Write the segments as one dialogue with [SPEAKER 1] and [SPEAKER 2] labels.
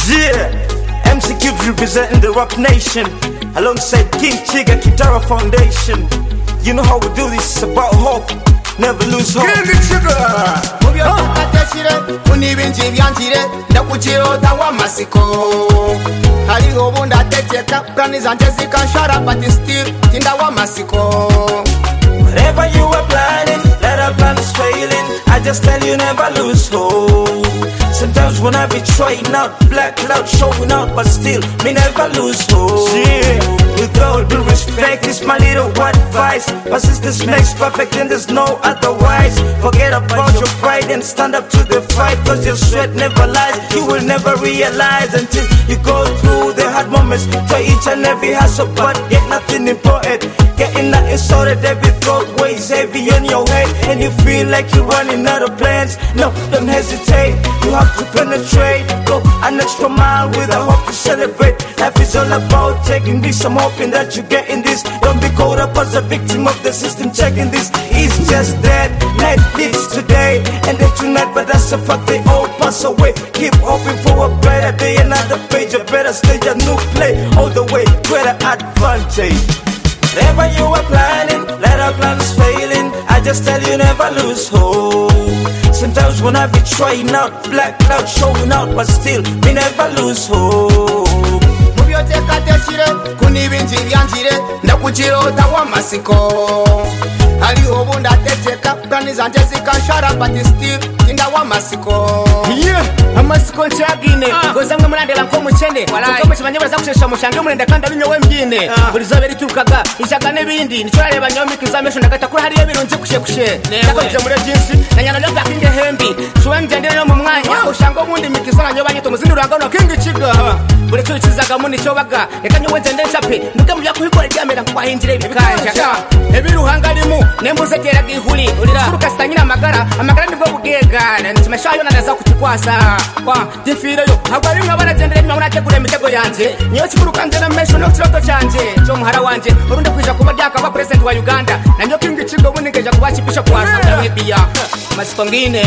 [SPEAKER 1] Yeah, MC Cubes representing the Rock Nation alongside King Chiga Kitara Foundation. You know how we do this, it's about hope, never lose hope.
[SPEAKER 2] King Chiga
[SPEAKER 3] Mubyo tukateshire kunibinji byanjire ndakuchirota wa masiko hariho bundi atekeka plani zanje zikanshara but still tinda wa masiko.
[SPEAKER 1] Whatever you are planning, let our plan is failing. I just tell you never lose hope. Sometimes when I be trying out, black cloud showing out, but still me never lose hope. Yeah. With all due respect, it's my little advice. Persistence makes perfect and there's no otherwise. Forget about your pride and stand up to the fight, cause your sweat never lies. You will never realize until you go through the hard moments. Try each and every hustle, but get nothing important. Getting nothing sorted, every thought weighs heavy on your head, and you feel like you're running out of plans. No, don't hesitate, you have to penetrate. Go an extra mile with a hope to celebrate. Life is all about taking this, I'm hoping that you getting this. Don't be caught up as a victim of the system checking this. It's just that night lives today and then tonight, but that's a fact, they all pass away. Keep hoping for a better day, another page, a better stage, a new play. All the way, greater advantage. Whatever you are planning, let our plans failing. I just tell you never lose hope. Sometimes when I be trying out, black cloud showing out, but still me never lose hope.
[SPEAKER 3] Mubyo tekateshire kunibinji byanjire ndakuchirota wa masiko hariho bundi atekeka plani zanje zikanshara but still tinda wa masiko.
[SPEAKER 4] Yeah, amasiko nchagine goza mwe murandela nko mukene kuko mukimanye baza kushesha mushange murenda kandi abinyowe mbyine buri zobe riturukaga ishaga nebindi nico areba nyomika izamesho ndagata kuri hariye birunze kushe ndakoje muri jinsi nanyana no bakinge hembi shuwe mgendere no mu mwanya ushango bundi mikizana nyoba nyito muzindi uranga no King Chiga buri cyo kizaga muni cyo baga reka nyowe ndende ncape nuke mubya kuhikora ryamera kwahindire bikanja ebiruhanga limu nembuze gera gihuri kuruka stanyina amagara nibwo bugegana ntimeshayo nanaza kukikwasa kwa difire yo hagwa rimwe baragendere mwe murategura imitego yanje niyo kikuruka ndena mesho no kiroto cyanje cyo muhara wanje urunde kwija kuba ryaka ba president wa Uganda nanyo King Chiga ubundi ngeja kubakipisha kwasa ndabibia masiko ngine.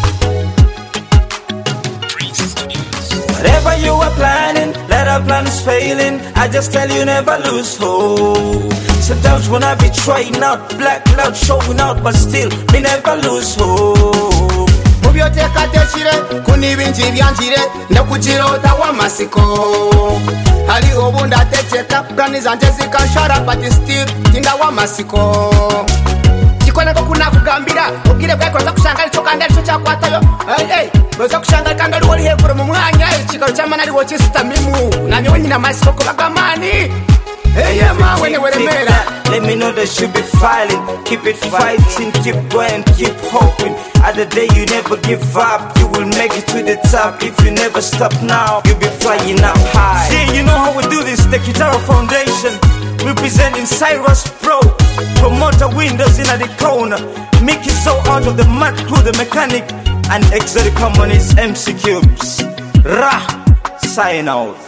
[SPEAKER 1] Whatever you are planning, let our plans failing. I just tell you never lose hope. Sometimes when I be trying out, black cloud showing out, but still me never lose hope.
[SPEAKER 3] Mubyo tekateshire kunibinji byanjire ndakuchirota wa masiko hariho bundi atekeka plani zanje zikanshara but still tinda wa masiko. Kikona ko kunakugambira ubwire bwakoza kushanga arico kandi arico cyakwatayo boza kushanga kandi ari wari hekuru mu mwanya ikigaro cyamana ari woche stamimu nanyo wenyina masiko ko bagamani. Hey man, when you
[SPEAKER 1] let me know that you be filing. Keep it fighting, keep going, keep hoping. At the day you never give up, you will make it to the top. If you never stop now, you'll be flying up high. See, you know how we do this, the Kitara Foundation. Representing Cyrus Pro, promoter windows in the corner. Mickey so out of the mad crew, the mechanic, and exotic harmonies MC Cubes. Ra, sign out.